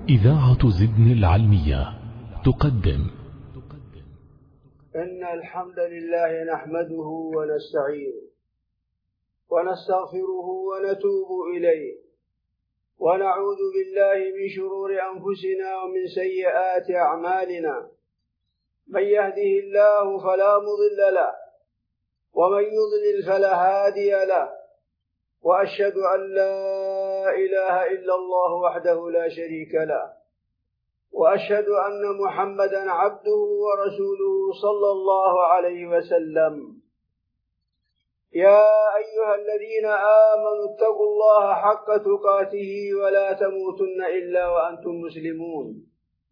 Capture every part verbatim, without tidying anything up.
إذاعة زدن العلمية تقدم. إن الحمد لله نحمده ونستعينه ونستغفره ونتوب إليه ونعوذ بالله من شرور أنفسنا ومن سيئات أعمالنا. من يهده الله فلا مضل له ومن يضلل فلا هادي له، وأشهد أن لا إله إلا الله وحده لا شريك له، وأشهد أن محمدًا عبده ورسوله صلى الله عليه وسلم. يا أيها الذين آمنوا اتقوا الله حق تقاته ولا تموتن إلا وأنتم مسلمون.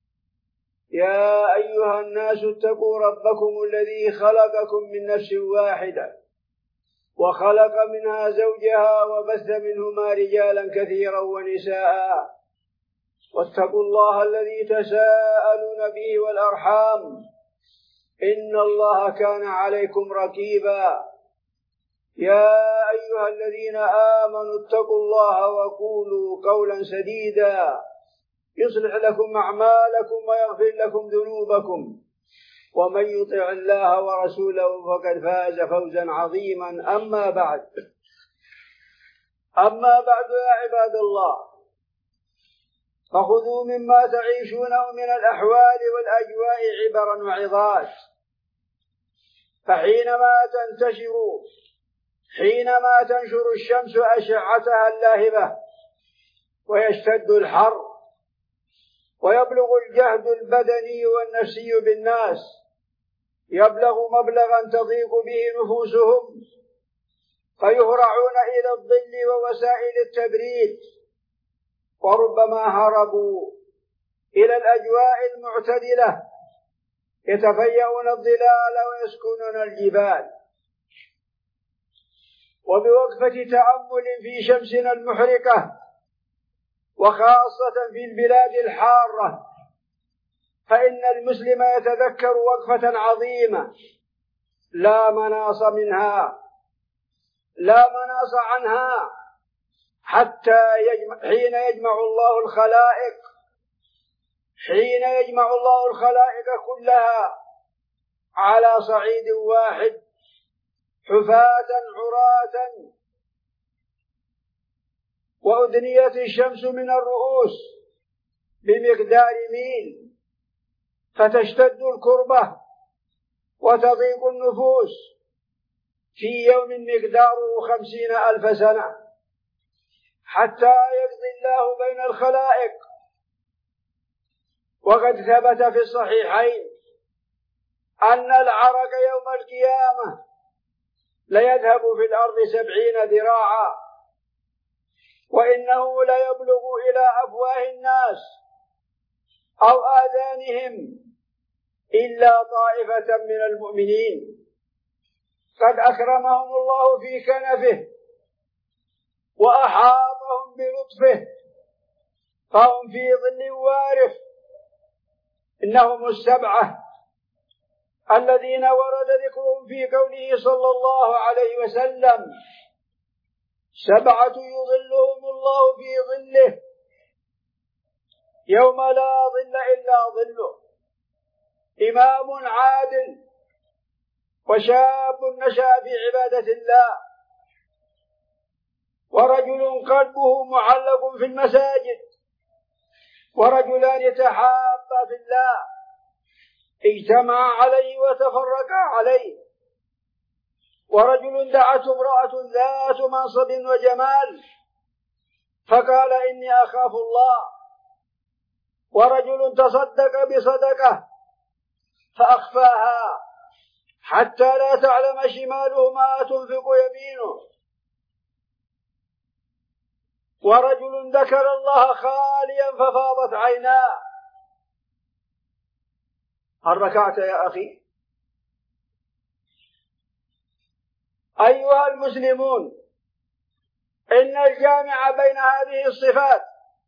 يا أيها الناس اتقوا ربكم الذي خلقكم من نفس واحدة وخلق منها زوجها وبث منهما رجالا كثيرا ونساء، واتقوا الله الذي تساءلون به والأرحام إن الله كان عليكم رقيبا. يا أيها الذين آمنوا اتقوا الله وقولوا قولا سديدا يصلح لكم أعمالكم ويغفر لكم ذنوبكم، ومن يطع الله ورسوله فقد فاز فوزا عظيما. أما بعد أما بعد يا عباد الله، فخذوا مما تعيشونه من الأحوال والأجواء عبرا وعظات. فحينما تنتشر حينما تنشر الشمس أشعتها اللاهبة ويشتد الحر ويبلغ الجهد البدني والنفسي بالناس، يبلغ مبلغا تضيق به نفوسهم، فيهرعون إلى الظل ووسائل التبريد، وربما هربوا إلى الأجواء المعتدلة يتفيئون الظلال ويسكنون الجبال. وبوقفة تأمل في شمسنا المحرقة، وخاصة في البلاد الحارة، فإن المسلم يتذكر وقفة عظيمة لا مناص منها لا مناص عنها حتى يجمع حين يجمع الله الخلائق حين يجمع الله الخلائق كلها على صعيد واحد، حفاة عراة، وأدنيت الشمس من الرؤوس بمقدار ميل، فتشتد الكربة وتضيق النفوس في يوم مقداره خمسين ألف سنة، حتى يقضي الله بين الخلائق. وقد ثبت في الصحيحين أن العرق يوم القيامة ليذهب في الأرض سبعين ذراعا، وإنه ليبلغ إلى أفواه الناس أو آذانهم إلا طائفة من المؤمنين قد أكرمهم الله في كنفه وأحاطهم بلطفه، فهم في ظل وارف. إنهم السبعة الذين ورد ذكرهم في قوله صلى الله عليه وسلم: سبعة يظلهم الله في ظله يوم لا ظل إلا ظله: إمام عادل، وشاب نشأ في عبادة الله، ورجل قلبه معلق في المساجد، ورجلان يتحابا في الله اجتمعا عليه وتفرقا عليه، ورجل دعته امرأة ذات منصب وجمال فقال إني أخاف الله، ورجل تصدق بصدقة فأخفاها حتى لا تعلم شماله ما تنفق يمينه، ورجل ذكر الله خاليا ففاضت عيناه. هل ركعت يا أخي؟ أيها المسلمون، إن الجامع بين هذه الصفات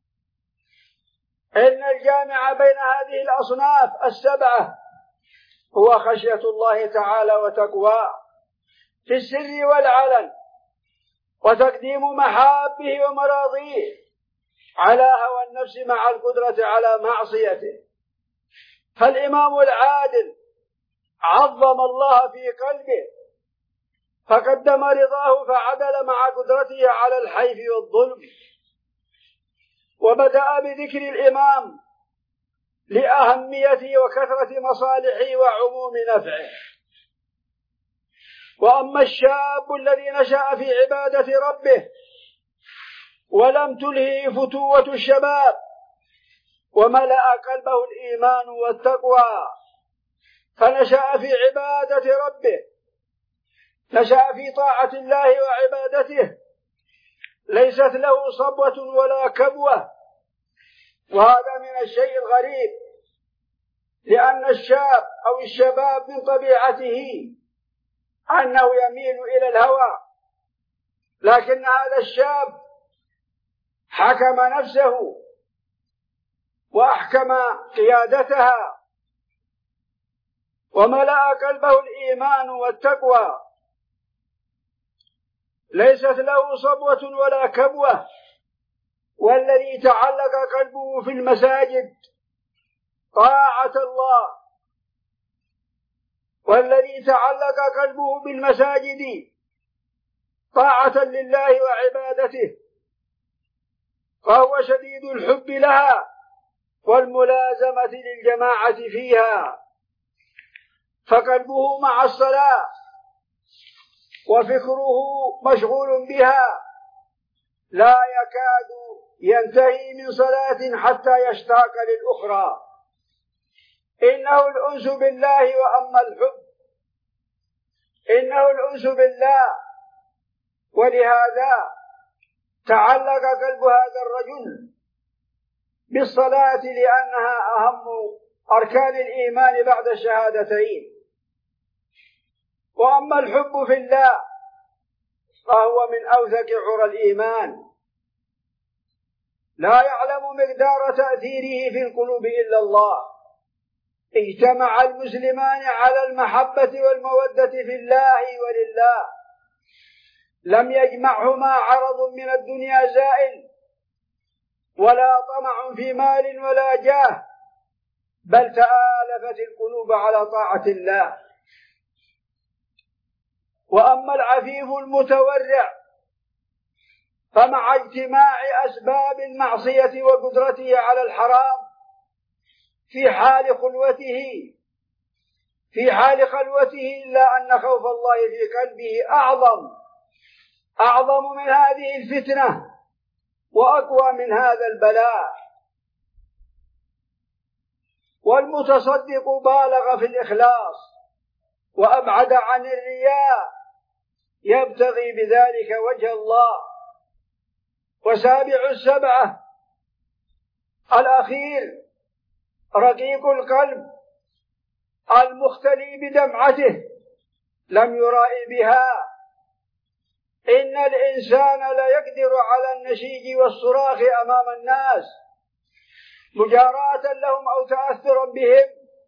إن الجامع بين هذه الأصناف السبعة هو خشية الله تعالى وتقواه في السر والعلن، وتقديم محابه ومراضيه على هوى النفس مع القدرة على معصيته. فالإمام العادل عظم الله في قلبه فقدم رضاه فعدل مع قدرته على الحيف والظلم. وبدأ بذكر الإمام لأهميته وكثرة مصالحه وعموم نفعه. وأما الشاب الذي نشأ في عبادة ربه ولم تلهه فتوة الشباب وملأ قلبه الإيمان والتقوى فنشأ في عبادة ربه، نشأ في طاعة الله وعبادته، ليست له صبوة ولا كبوة. وهذا من الشيء الغريب، لأن الشاب أو الشباب من طبيعته أنه يميل إلى الهوى، لكن هذا الشاب حكم نفسه وأحكم قيادتها وملأ قلبه الإيمان والتقوى، ليست له صبوة ولا كبوة. والذي تعلق قلبه في المساجد طاعة الله، والذي تعلق قلبه بالمساجد طاعة لله وعبادته فهو شديد الحب لها والملازمة للجماعة فيها، فقلبه مع الصلاة وفكره مشغول بها، لا يكاد ينتهي من صلاة حتى يشتاق للأخرى. إنه الأنس بالله. وأما الحب إنه الأنس بالله، ولهذا تعلق قلب هذا الرجل بالصلاة لأنها أهم أركان الإيمان بعد الشهادتين. وأما الحب في الله فهو من أوثق عرى الإيمان، لا يعلم مقدار تأثيره في القلوب إلا الله. اجتمع المسلمان على المحبة والمودة في الله ولله، لم يجمعهما عرض من الدنيا زائل ولا طمع في مال ولا جاه، بل تآلفت القلوب على طاعة الله. وأما العفيف المتورع فمع اجتماع أسباب المعصية وقدرته على الحرام في حال خلوته في حال خلوته إلا أن خوف الله في قلبه أعظم أعظم من هذه الفتنة وأقوى من هذا البلاء. والمتصدق بالغ في الإخلاص وأبعد عن الرياء، يبتغي بذلك وجه الله. وسابع السبعة الأخير رقيق القلب المختلي بدمعته، لم يرائي بها. إن الإنسان لا يقدر على النشيج والصراخ أمام الناس مجاراة لهم أو تأثرا بهم،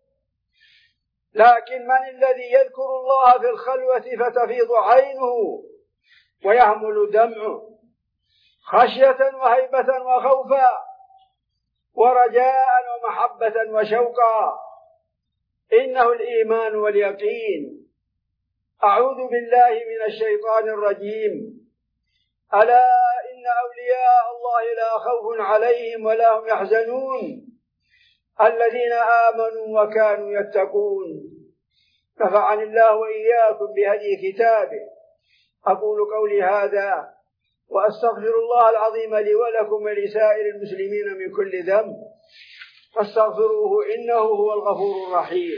لكن من الذي يذكر الله في الخلوة فتفيض عينه ويهمل دمعه خشية وهيبة وخوفا ورجاء ومحبة وشوقا؟ إنه الإيمان واليقين. أعوذ بالله من الشيطان الرجيم. ألا إن أولياء الله لا خوف عليهم ولا هم يحزنون الذين آمنوا وكانوا يتقون. نفعني الله وإياكم بهدي كتابه. أقول قولي هذا وأستغفر الله العظيم لي ولكم ولسائر المسلمين من كل ذنب فاستغفروه إنه هو الغفور الرحيم.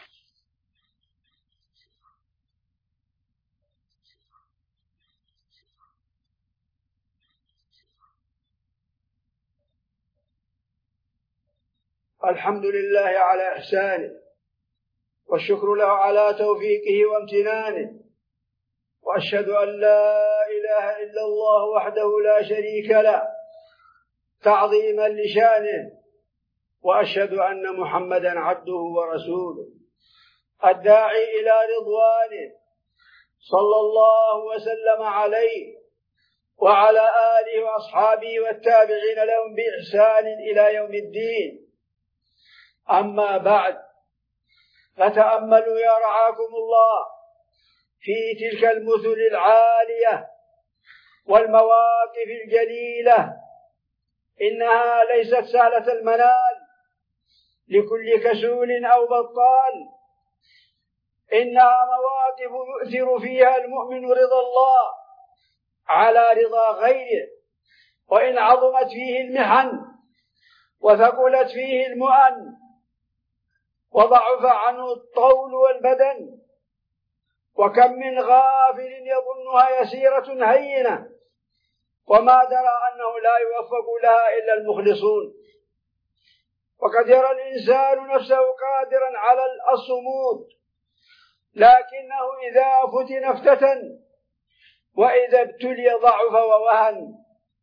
الحمد لله على إحسانه والشكر له على توفيقه وامتنانه، وأشهد أن لا إله إلا الله وحده لا شريك له تعظيما لشانه، وأشهد أن محمدا عبده ورسوله الداعي إلى رضوانه صلى الله وسلم عليه وعلى آله وأصحابه والتابعين لهم بإحسان إلى يوم الدين. أما بعد، فتأملوا يا رعاكم الله في تلك المثل العالية والمواقف الجليلة، إنها ليست سهلة المنال لكل كسول أو بطال، إنها مواقف يؤثر فيها المؤمن رضا الله على رضا غيره، وإن عظمت فيه المحن وثقلت فيه المؤن وضعف عنه الطول والبدن، وكم من غافل يظنها يسيرة هينة وما درى أنه لا يوفق لها إلا المخلصون. وقد يرى الإنسان نفسه قادرا على الصمود، لكنه إذا فتن افتتن، وإذا ابتلي ضعف ووهن.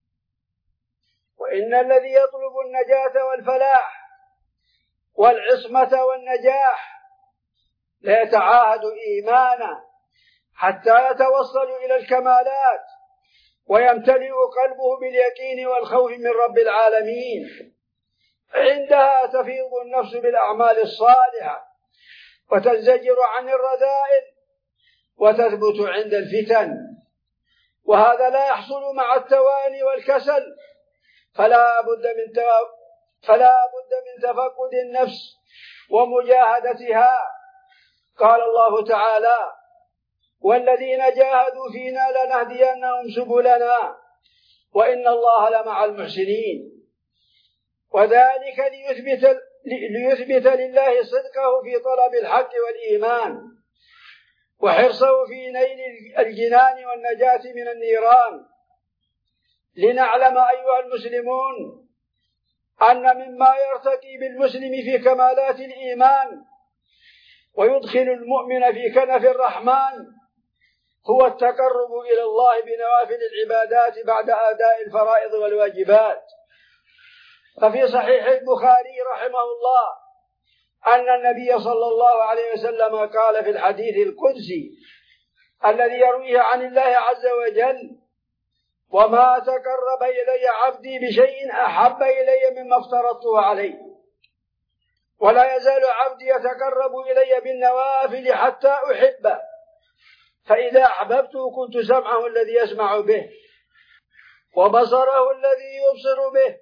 وإن الذي يطلب النجاة والفلاح والعصمة والنجاح لا يتعاهد إيمانا حتى يتوصل إلى الكمالات ويمتلئ قلبه باليقين والخوف من رب العالمين. عندها تفيض النفس بالأعمال الصالحة وتنزجر عن الرذائل وتثبت عند الفتن، وهذا لا يحصل مع التواني والكسل، فلا بد من فلا بد من تفقد النفس ومجاهدتها. قال الله تعالى: والذين جاهدوا فينا لنهدينهم سبلنا وإن الله لمع المحسنين. وذلك ليثبت, ليثبت لله صدقه في طلب الحق والإيمان، وحرصه في نيل الجنان والنجاة من النيران. لنعلم أيها المسلمون أن مما يرتقي بالمسلم في كمالات الإيمان ويدخل المؤمن في كنف الرحمن هو التقرب إلى الله بنوافل العبادات بعد أداء الفرائض والواجبات. ففي صحيح البخاري رحمه الله أن النبي صلى الله عليه وسلم قال في الحديث القدسي الذي يرويه عن الله عز وجل: وما تقرب إلي عبدي بشيء أحب إلي مما افترضته عليه، ولا يزال عبدي يتقرب إلي بالنوافل حتى أحبه، فإذا أحببته كنت سمعه الذي يسمع به، وبصره الذي يبصر به،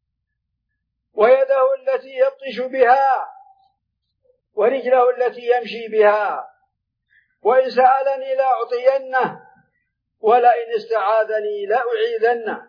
ويده التي يبطش بها، ورجله التي يمشي بها، وإن سألني لأعطينه، ولئن استعاذني لأعيذنه.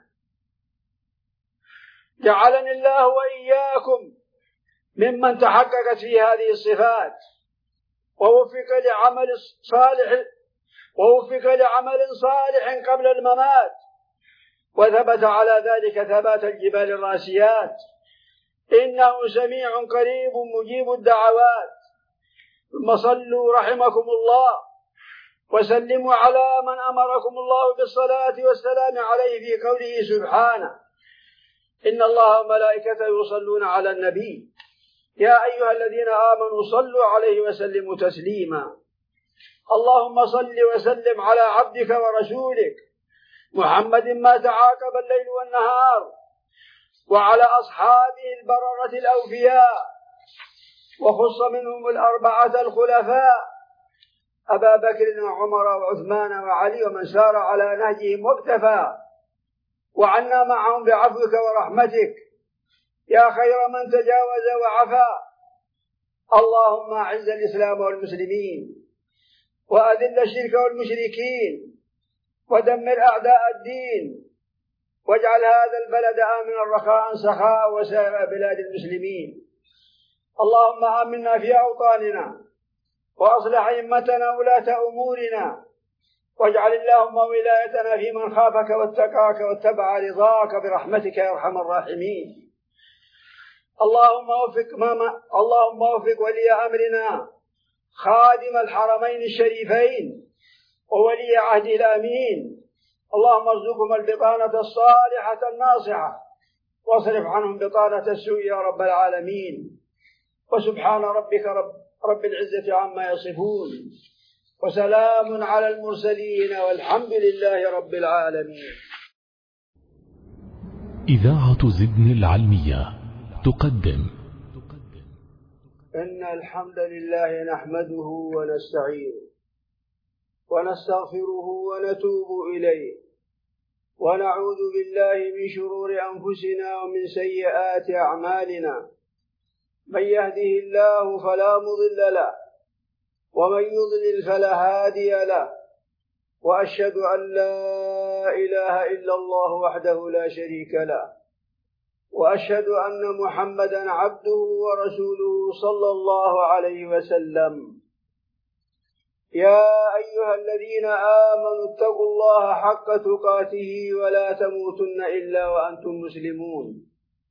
جعلني الله وإياكم ممن تحققت في هذه الصفات ووفق لعمل صالح ووفق لعمل صالح قبل الممات، وثبت على ذلك ثبات الجبال الراسيات. إنه سميع قريب مجيب الدعوات. ثم صلوا رحمكم الله وسلموا على من أمركم الله بالصلاة والسلام عليه في قوله سبحانه: إن الله وملائكته يصلون على النبي يا أيها الذين آمنوا صلوا عليه وسلموا تسليما. اللهم صل وسلم على عبدك ورسولك محمد ما تعاقب الليل والنهار، وعلى أصحابه البررة الأوفياء، وخص منهم الأربعة الخلفاء أبا بكر وعمر وعثمان وعلي ومن سار على نهجهم واقتفى، وعنا معهم بعفوك ورحمتك يا خير من تجاوز وعفا. اللهم أعز الإسلام والمسلمين، وأذل الشرك والمشركين، ودمر أعداء الدين، واجعل هذا البلد آمنا رخاء سخاء وسائر بلاد المسلمين. اللهم آمنا في أوطاننا، وأصلح أئمتنا ولاة أمورنا، واجعل اللهم ولايتنا في من خافك واتقاك واتبع رضاك برحمتك يا أرحم الراحمين. اللهم وفق ماما اللهم وفق ولي أمرنا خادم الحرمين الشريفين وولي عهده الأمين. اللهم ارزقهم البطانة الصالحة الناصحة، واصرف عنهم بطانة السوء يا رب العالمين. وسبحان ربك رب, رب العزة عما يصفون، وسلام على المرسلين، والحمد لله رب العالمين. إذاعة زدن العلمية تقدم. إن الحمد لله نحمده ونستعينه ونستغفره ونتوب إليه ونعوذ بالله من شرور أنفسنا ومن سيئات أعمالنا. من يهده الله فلا مضل له ومن يضلل فلا هادي له، وأشهد أن لا إله إلا الله وحده لا شريك له، وأشهد أن محمدًا عبده ورسوله صلى الله عليه وسلم. يا أيها الذين آمنوا اتقوا الله حق تقاته ولا تموتن إلا وأنتم مسلمون.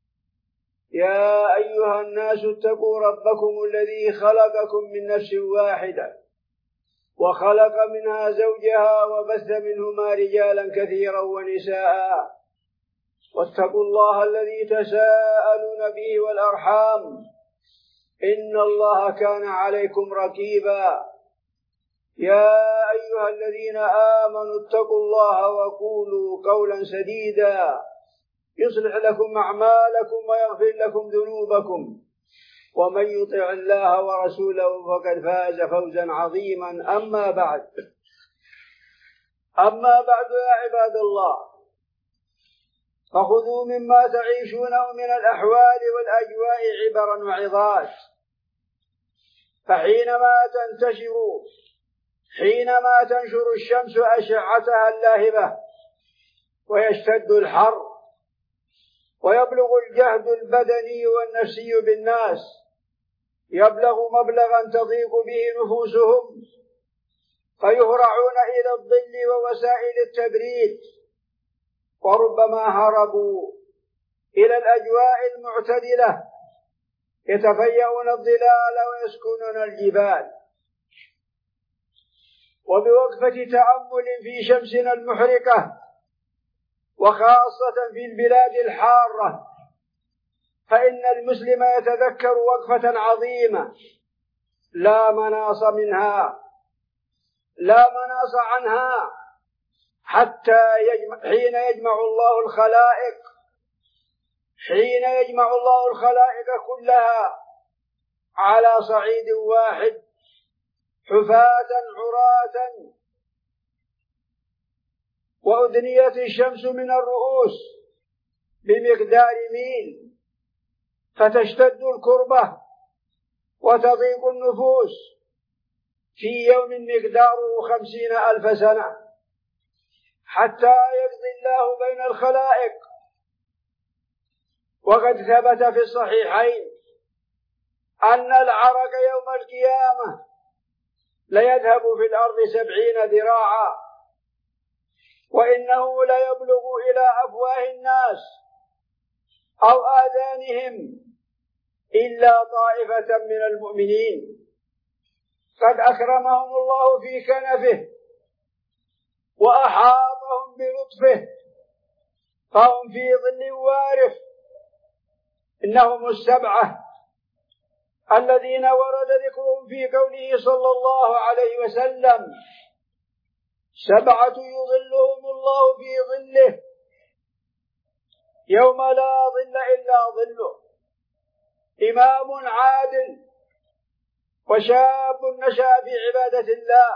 يا أيها الناس اتقوا ربكم الذي خلقكم من نفس واحدة وخلق منها زوجها وبث منهما رجالا كثيرا ونساء، واتقوا الله الذي تساءلون به والأرحام إن الله كان عليكم رقيبا. يا أيها الذين آمنوا اتقوا الله وقولوا قولا سديدا يصلح لكم أعمالكم ويغفر لكم ذنوبكم، ومن يطع الله ورسوله فقد فاز فوزا عظيما. أما بعد أما بعد يا عباد الله، فخذوا مما تعيشونه من الأحوال والأجواء عبرا وعظات. فحينما تنتشر حينما تنشر الشمس أشعتها اللاهبة ويشتد الحر ويبلغ الجهد البدني والنفسي بالناس، يبلغ مبلغا تضيق به نفوسهم، فيهرعون إلى الظل ووسائل التبريد، وربما هربوا إلى الأجواء المعتدلة يتفيئون الظلال ويسكنون الجبال. وبوقفة تأمل في شمسنا المحرقة، وخاصة في البلاد الحارة، فإن المسلم يتذكر وقفة عظيمة لا مناص منها لا مناص عنها حتى يجمع حين يجمع الله الخلائق حين يجمع الله الخلائق كلها على صعيد واحد، حفاة عراة، وأدنيت الشمس من الرؤوس بمقدار ميل، فتشتد الكربة وتضيق النفوس في يوم مقداره خمسين ألف سنة، حتى يقضي الله بين الخلائق. وقد ثبت في الصحيحين أن العرق يوم القيامة ليذهب في الأرض سبعين ذراعا، وإنه ليبلغ إلى أفواه الناس أو آذانهم إلا طائفة من المؤمنين قد أكرمهم الله في كنفه وأحاطهم بلطفه، فهم في ظل وارف. إنهم السبعة الذين ورد ذكرهم في قوله صلى الله عليه وسلم: سبعة يظلهم الله في ظله يوم لا ظل إلا ظله: إمام عادل، وشاب نشأ في عبادة الله،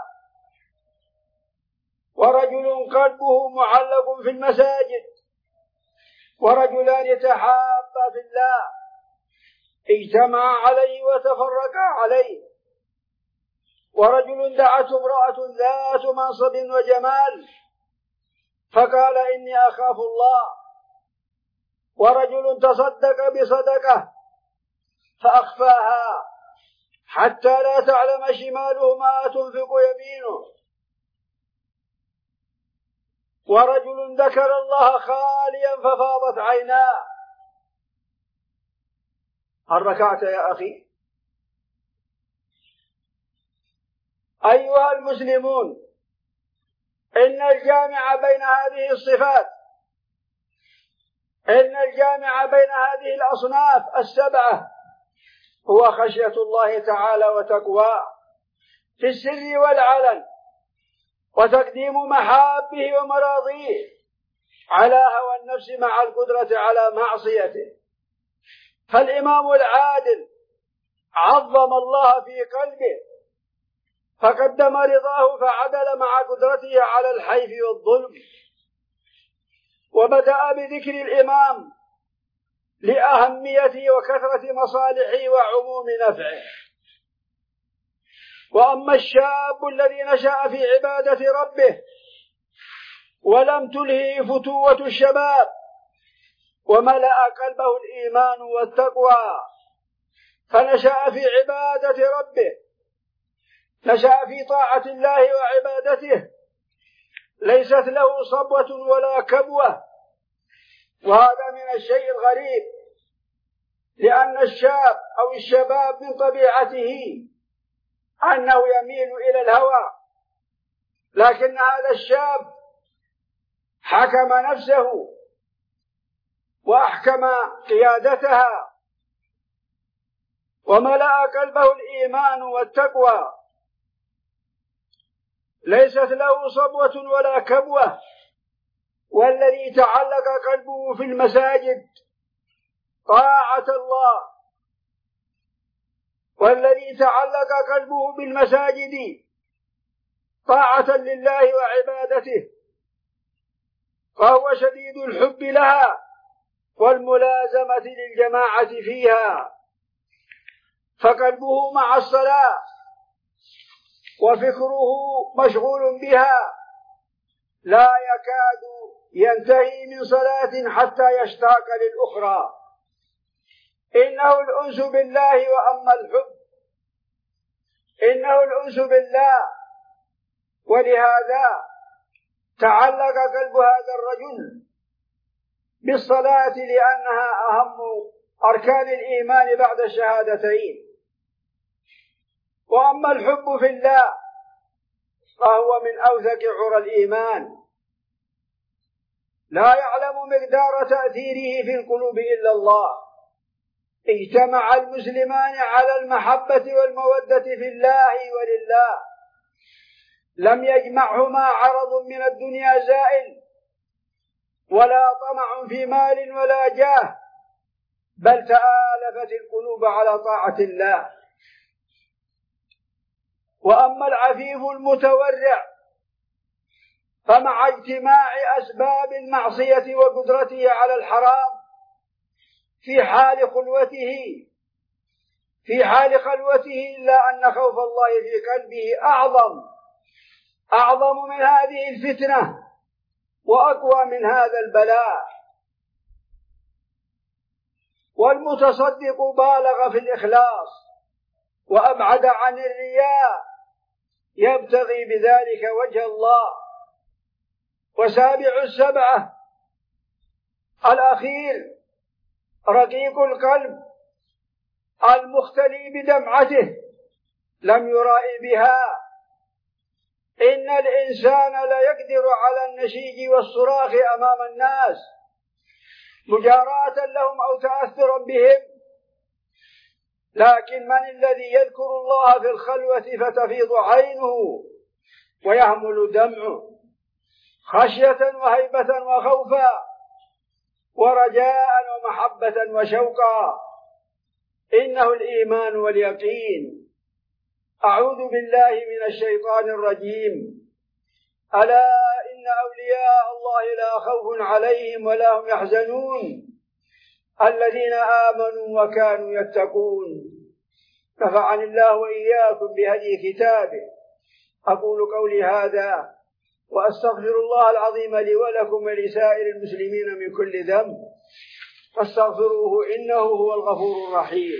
ورجل قلبه معلق في المساجد، ورجلان يتحابا في الله اجتمعا عليه وتفرقا عليه، ورجل دعته امرأة ذات منصب وجمال فقال إني أخاف الله، ورجل تصدق بصدقة فأخفاها حتى لا تعلم شماله ما تنفق يمينه، ورجل ذكر الله خاليا ففاضت عيناه. هل ركعت يا أخي؟ أيها المسلمون، إن الجامع بين هذه الصفات إن الجامع بين هذه الأصناف السبعة هو خشية الله تعالى وتقواه في السر والعلن، وتقديم محابه ومراضيه على هوى النفس مع القدرة على معصيته. فالإمام العادل عظم الله في قلبه فقدم رضاه فعدل مع قدرته على الحيف والظلم، وبدأ بذكر الإمام لأهميته وكثرة مصالحه وعموم نفعه. وأما الشاب الذي نشأ في عبادة ربه ولم تلهه فتوة الشباب وملأ قلبه الإيمان والتقوى فنشأ في عبادة ربه، نشأ في طاعة الله وعبادته، ليست له صبوة ولا كبوة. وهذا من الشيء الغريب، لأن الشاب أو الشباب من طبيعته أنه يميل إلى الهوى، لكن هذا الشاب حكم نفسه وأحكم قيادتها وملأ قلبه الإيمان والتقوى، ليست له صبوة ولا كبوة. والذي تعلق قلبه في المساجد طاعة الله، والذي تعلق قلبه بالمساجد طاعة لله وعبادته فهو شديد الحب لها والملازمة للجماعة فيها، فقلبه مع الصلاة وفكره مشغول بها، لا يكاد ينتهي من صلاة حتى يشتاق للأخرى. إنه الأنس بالله. وأما الحب إنه الأنس بالله، ولهذا تعلق قلب هذا الرجل بالصلاة لأنها أهم أركان الإيمان بعد الشهادتين. وأما الحب في الله فهو من أوثق عرى الإيمان، لا يعلم مقدار تأثيره في القلوب إلا الله. اجتمع المسلمان على المحبة والمودة في الله ولله، لم يجمعهما عرض من الدنيا زائل ولا طمع في مال ولا جاه، بل تآلفت القلوب على طاعة الله. وأما العفيف المتورع فمع اجتماع أسباب المعصية وقدرته على الحرام في حال خلوته في حال خلوته إلا أن خوف الله في قلبه أعظم أعظم من هذه الفتنة وأقوى من هذا البلاء. والمتصدق بالغ في الإخلاص وأبعد عن الرياء، يبتغي بذلك وجه الله. وسابع السبعة الأخير رقيق القلب المختلي بدمعته، لم يرائي بها. إن الإنسان لا يقدر على النشيج والصراخ أمام الناس مجاراة لهم أو تأثرا بهم، لكن من الذي يذكر الله في الخلوة فتفيض عينه ويهمل دمعه خشية وهيبة وخوفا ورجاء ومحبة وشوقا؟ إنه الإيمان واليقين. أعوذ بالله من الشيطان الرجيم. ألا إن أولياء الله لا خوف عليهم ولا هم يحزنون الذين آمنوا وكانوا يتقون. نفعني الله وإياكم بهدي كتابه. أقول قولي هذا وأستغفر الله العظيم لي ولكم ولسائر المسلمين من كل ذنب فاستغفروه إنه هو الغفور الرحيم.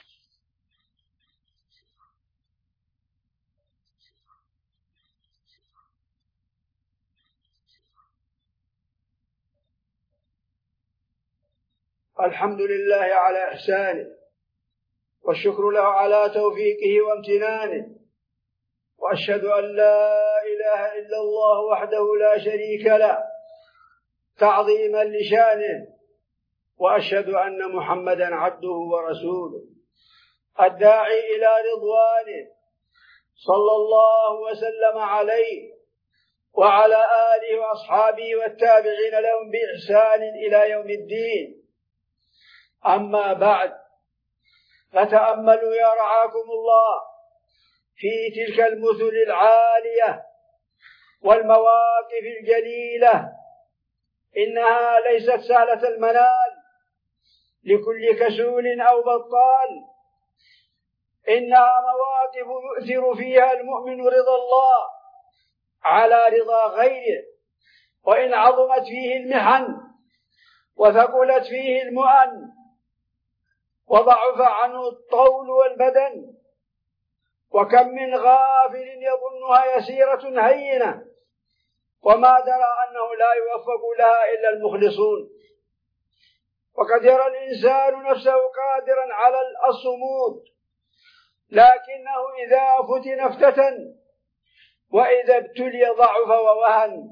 الحمد لله على إحسانه والشكر له على توفيقه وامتنانه، وأشهد أن لا إله إلا الله وحده لا شريك له تعظيما لشانه، وأشهد أن محمدا عبده ورسوله الداعي إلى رضوانه صلى الله وسلم عليه وعلى آله وأصحابه والتابعين لهم بإحسان إلى يوم الدين. أما بعد، فتأملوا يا رعاكم الله في تلك المثل العالية والمواقف الجليلة، إنها ليست سهلة المنال لكل كسول أو بطال، إنها مواقف يؤثر فيها المؤمن رضا الله على رضا غيره، وإن عظمت فيه المحن وثقلت فيه المؤن وضعف عنه الطول والبدن، وكم من غافل يظنها يسيرة هينة وما درى أنه لا يوفق لها إلا المخلصون. وقد يرى الإنسان نفسه قادرا على الصمود، لكنه إذا فتن افتتن، وإذا ابتلي ضعف ووهن.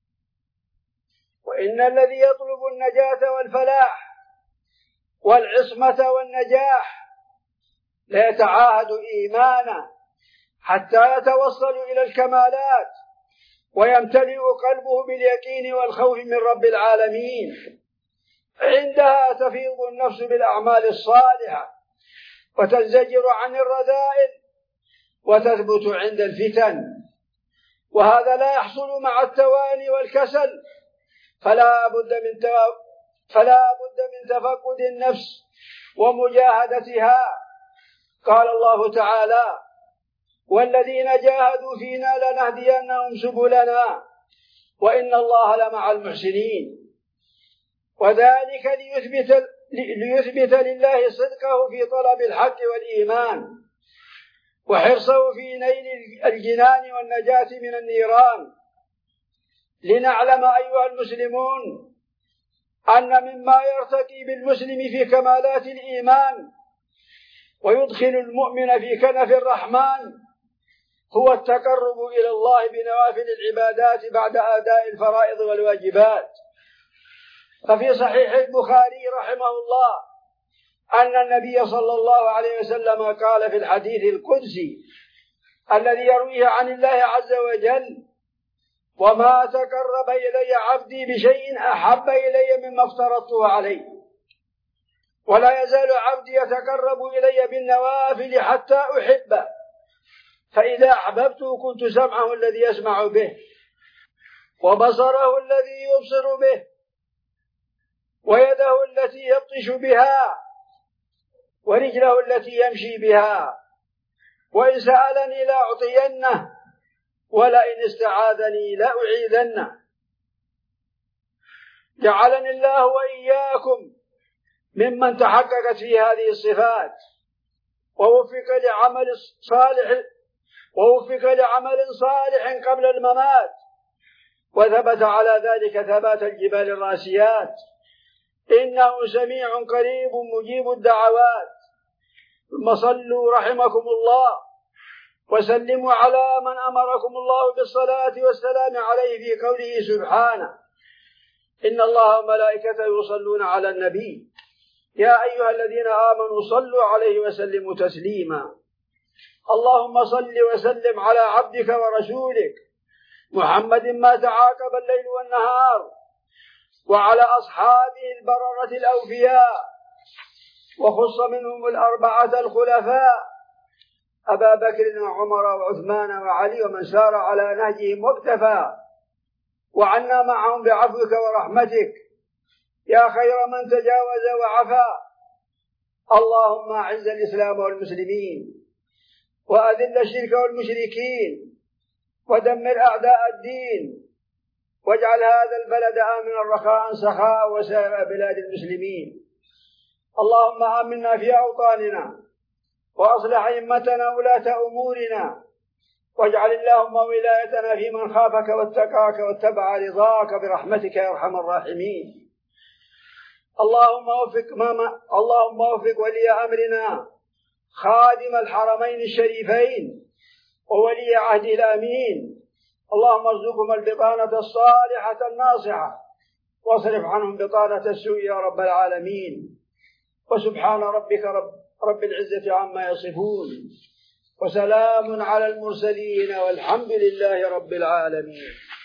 وإن الذي يطلب النجاة والفلاح والعصمة والنجاح ليتعاهد إيمانا حتى يتوصل إلى الكمالات ويمتلئ قلبه باليقين والخوف من رب العالمين. عندها تفيض النفس بالأعمال الصالحة وتنزجر عن الرذائل وتثبت عند الفتن، وهذا لا يحصل مع التواني والكسل، فلا بد من فلا بد من تفقد النفس ومجاهدتها. قال الله تعالى: والذين جاهدوا فينا لنهدينهم سبلنا وإن الله لمع المحسنين. وذلك ليثبت, ليثبت لله صدقه في طلب الحق والإيمان، وحرصه في نيل الجنان والنجاة من النيران. لنعلم أيها المسلمون أن مما يرتقي بالمسلم في كمالات الإيمان ويدخل المؤمن في كنف الرحمن هو التقرب إلى الله بنوافل العبادات بعد أداء الفرائض والواجبات. ففي صحيح البخاري رحمه الله أن النبي صلى الله عليه وسلم قال في الحديث القدسي الذي يرويه عن الله عز وجل: وما تقرب إلي عبدي بشيء أحب إلي مما افترضته عليه، ولا يزال عبدي يتقرب إلي بالنوافل حتى أحبه، فإذا أحببته كنت سمعه الذي يسمع به، وبصره الذي يبصر به، ويده التي يبطش بها، ورجله التي يمشي بها، وإن سألني لأعطينه، ولئن استعاذني لأعيذنه. جعلني الله وإياكم ممن تحققت في هذه الصفات ووفق لعمل صالح ووفق لعمل صالح قبل الممات، وثبت على ذلك ثبات الجبال الراسيات. إنه سميع قريب مجيب الدعوات. ثم صلوا رحمكم الله وسلموا على من أمركم الله بالصلاة والسلام عليه في قوله سبحانه: إن الله وملائكته يصلون على النبي يا أيها الذين آمنوا صلوا عليه وسلموا تسليما. اللهم صل وسلم على عبدك ورسولك محمد ما تعاقب الليل والنهار، وعلى أصحابه البررة الأوفياء، وخص منهم الأربعة الخلفاء أبا بكر وعمر وعثمان وعلي ومن سار على نهجهم واقتفى، وعنا معهم بعفوك ورحمتك يا خير من تجاوز وعفا. اللهم أعز الإسلام والمسلمين، وأذل الشرك والمشركين، ودمر أعداء الدين، واجعل هذا البلد آمنا رخاء سخاء وسائر بلاد المسلمين. اللهم آمنا في أوطاننا، وأصلح أئمتنا ولاة أمورنا، واجعل اللهم ولايتنا في من خافك واتقاك واتبع رضاك برحمتك يا أرحم الراحمين. اللهم وفق ماما اللهم وفق ولي أمرنا خادم الحرمين الشريفين وولي عهده الأمين. اللهم ارزقهم البطانة الصالحة الناصحة، واصرف عنهم بطانة السوء يا رب العالمين. وسبحان ربك رب, رب العزة عما يصفون، وسلام على المرسلين، والحمد لله رب العالمين.